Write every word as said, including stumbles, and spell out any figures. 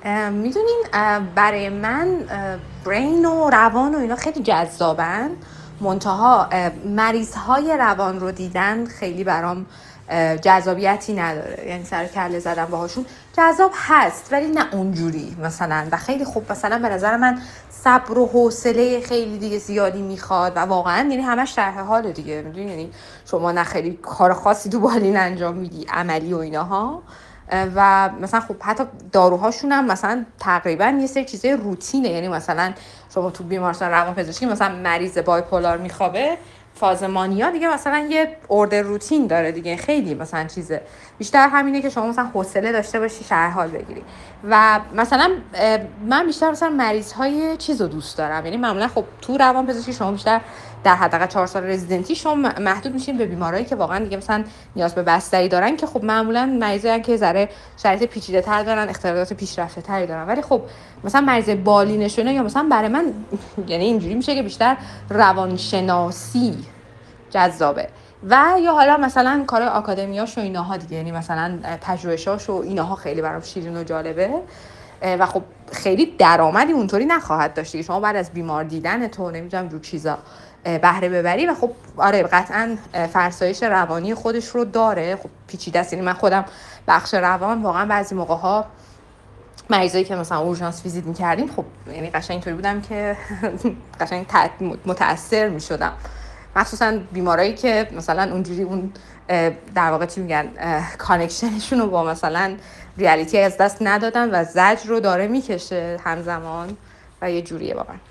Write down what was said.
میدونین برای من اه، برین و روان و اینا خیلی جذابن، منتها مریض های روان رو دیدن خیلی برام اه، جذابیتی نداره. یعنی سر کله زدن باهاشون جذاب هست ولی نه اونجوری مثلا. و خیلی خوب مثلا به نظر من صبر و حوصله خیلی دیگه زیادی میخواد و واقعا یعنی همش طرح حال دیگه. میدونی یعنی شما نه خیلی کار خاصی تو بالین انجام میدی عملی و ایناها، و مثلا خب حتی داروهاشون هم مثلا تقریبا یه سری چیزای روتینه. یعنی مثلا شما تو بیمارستان روانپزشکی مثلا مریض بایپولار میخوابه، فاز مانیا دیگه مثلا یه اوردر روتین داره دیگه. خیلی مثلا چیزه بیشتر همینه که شما مثلا حوصله داشته باشی شرح حال بگیری. و مثلا من بیشتر مثلا مریض های چیز رو دوست دارم. یعنی معمولا خب تو روانپزشکی شما بیشتر در حداقل چهار سال رزیدنتی شما محدود میشین به بیمارایی که واقعا دیگه مثلا نیاز به بستری دارن، که خب معمولا مریضایی که ذره شرایط پیچیده تر دارن، اختلالات پیشرفته تری دارن. ولی خب مثلا مریض بالینشونه یا مثلا برای من یعنی اینجوری میشه که بیشتر روانشناسی جذابه. و یا حالا مثلا کار آکادمیاش و ایناها دیگه. یعنی مثلا پژوهشاش و ایناها خیلی برام شیرین و جالبه و خب خیلی درآمدی اونطوری نخواهد داشت که شما بعد از بیمار دیدن تو نمیدونم جو چیزا بهره ببری. و خب آره قطعا فرسایش روانی خودش رو داره. خب پیچیده است. یعنی من خودم بخش روان واقعا بعضی موقع ها مریضایی که مثلا اورژانس ویزیت می‌کردیم خب یعنی قشنگ اینطوری بودم که قشنگ متاثر می‌شدم، مخصوصا بیمارایی که مثلا اونجوری اون در واقع چی میگن کانکشنشون رو با مثلا ریالیتی از دست ندادن و زجر رو داره میکشه همزمان و یه جوریه واقعا.